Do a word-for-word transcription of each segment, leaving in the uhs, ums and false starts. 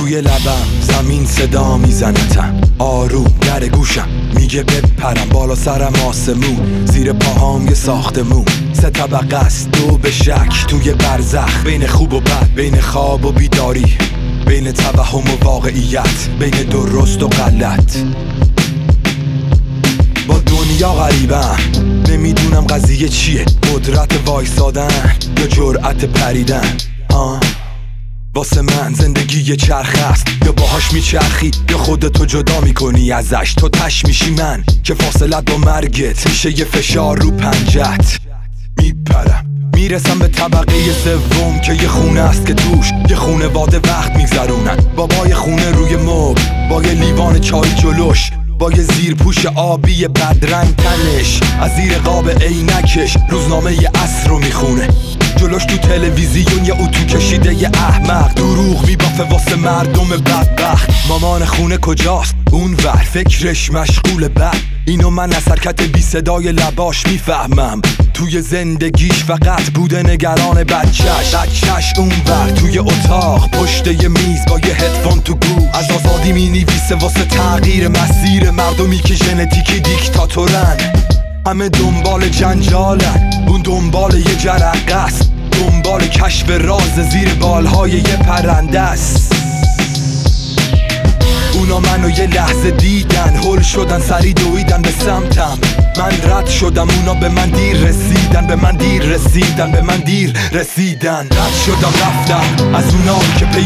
روی لبم زمین صدا میزنتم، آروم در گوشم میگه بپرم، بالا سرم آسمون، زیر پاهام یه ساختمون، سه طبقه است دو به شک توی برزخ، بین خوب و بد، بین خواب و بیداری، بین توهم و واقعیت، بین درست و غلط. با دنیا غریبم، نمیدونم قضیه چیه، قدرت وایسادن یا جرأت پریدن. آه واسه من زندگی یه چرخ است، یا باهاش میچرخی یا خودتو جدا میکنی ازش. تو تش میشی من که فاصلت با مرگت میشه یه فشار رو پنجت. میپرم میرسم به طبقه سوم که یه خونه است که توش یه خونواده وقت میگذرونن. بابای خونه روی مبل با یه لیوان چای جلوش، با یه زیر پوش آبی بدرنگ تنش، از زیر قاب عینکش روزنامه ی عصر رو میخونه. جلوش تو تلویزیون یه اتو کشیده یه احمق، دروغ میبافه واسه مردم بدبخت. مامان خونه کجاست؟ اون ور فکرش مشغول بد. اینو من از حرکت بی صدای لباش میفهمم، توی زندگیش فقط بوده نگران بچهش. بچهش اون ور توی اتاق پشت یه میز با یه هدفون تو گوش، از آزادی مینویسه واسه تغییر مسیر مردمی که ژنتیکی دیکتاتورن. همه دنبال جنجالن، اون دنبال یه جرقه است، دنبال کشف راز زیر بالهای یه پرنده است. اونا منو یه لحظه دیدن، هل شدن سری دویدن به سمتم. من رد شدم، اونا به من دیر رسیدن، به من دیر رسیدن، به من دیر رسیدن. رد شدم رفتم از اونا که پی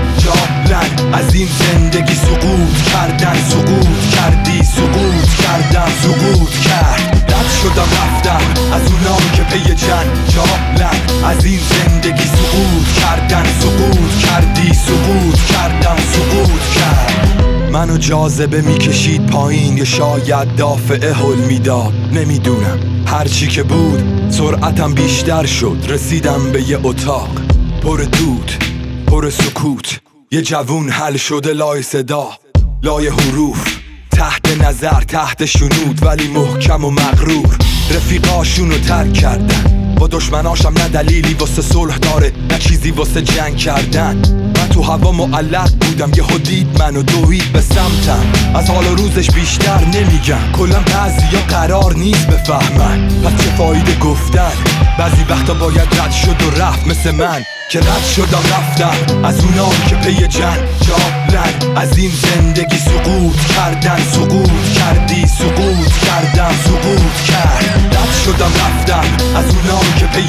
جنجالن، از این زندگی سقوط کردن. سقوط کردی سقوط کردم سقوط کرد. رد شدم رفتم از اونا که پی جنجالن، از این زندگی سقوط کردن. سقوط کردی سقوط کردم سقوط کرد. منو جاذبه میکشید پایین، یا شاید دافعه هل میداد، نمیدونم. هرچی که بود سرعتم بیشتر شد، رسیدم به یه اتاق پر دود پر سکوت. یه جوون حل شده لای صدا لای حروف، تحت نظر تحت شنود، ولی محکم و مغرور. رفیقاشونو ترک کردن، با دشمناشم نه دلیلی واسه صلح داره نه چیزی واسه جنگ کردن. من تو هوا معلق بودم، یهو دید منو دوید به سمتم. از حال و روزش بیشتر نمیگم، کلا بعضیا قرار نیست بفهمن، پس چه فایده گفتن؟ بعضی وقتا باید رد شد و رفت، مثل من که رد شدم رفتم از اونا که پی جنجالن، از این زندگی سقوط کردن. سقوط کردی سقوط کردم سقوط کرد. رد شدم رفتم از اونا که پی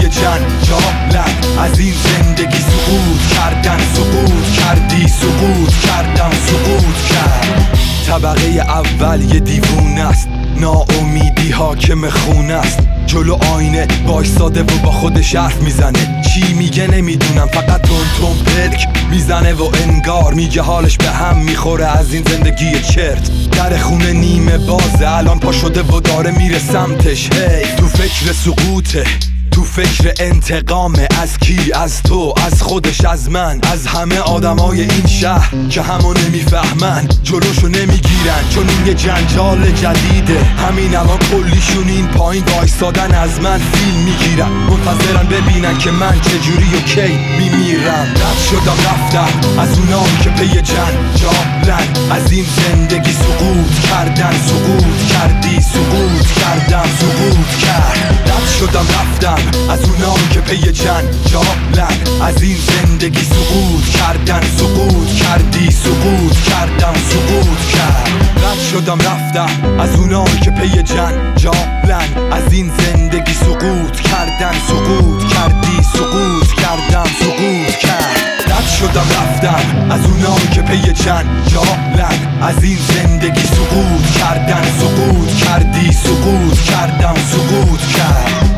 جنجالن، از این زندگی سقوط کردن. سقوط کردی سقوط کردم سقوط کرد. طبقه اول یه دیوونه است، ناامیدی حاکم خونه است. جلو آینه وایساده و با خودش حرف میزنه، چی میگه نمیدونم، فقط تون تون پلک میزنه و انگار میگه حالش به هم میخوره از این زندگی چرت. در خونه نیمه بازه، الان پا شده و داره میره سمتش. هی تو فکر سقوطه، تو فکر انتقامه. از کی؟ از تو، از خودش، از من، از همه آدمای این شهر که همو نمیفهمن، جلوشو نمیگیرن، چون این یه جنجال جدیده. همین الان کلیشون این پایین وایسادن، از من فیلم میگیرن، منتظرن ببینن که من چجوری و کی میمیرم. رد شدم رفتم از اونا که پی جنجالن، از این زندگی سقوط کردن. سقوط کردی سقوط کردم سقوط کرد. رد شدم رفتم از اونا که پی جنجالن، از این زندگی سقوط کردن. سقوط کردی سقوط کردم سقوط کرد. رد شدم رفتم از اونا که پی جنجالن، از این زندگی سقوط کردن. سقوط کردی سقوط کردم سقوط کرد. رد شدم رفتم از اونا که پی جنجالن، از این زندگی سقوط کردن. سقوط کردی سقوط کردم سقوط کرد.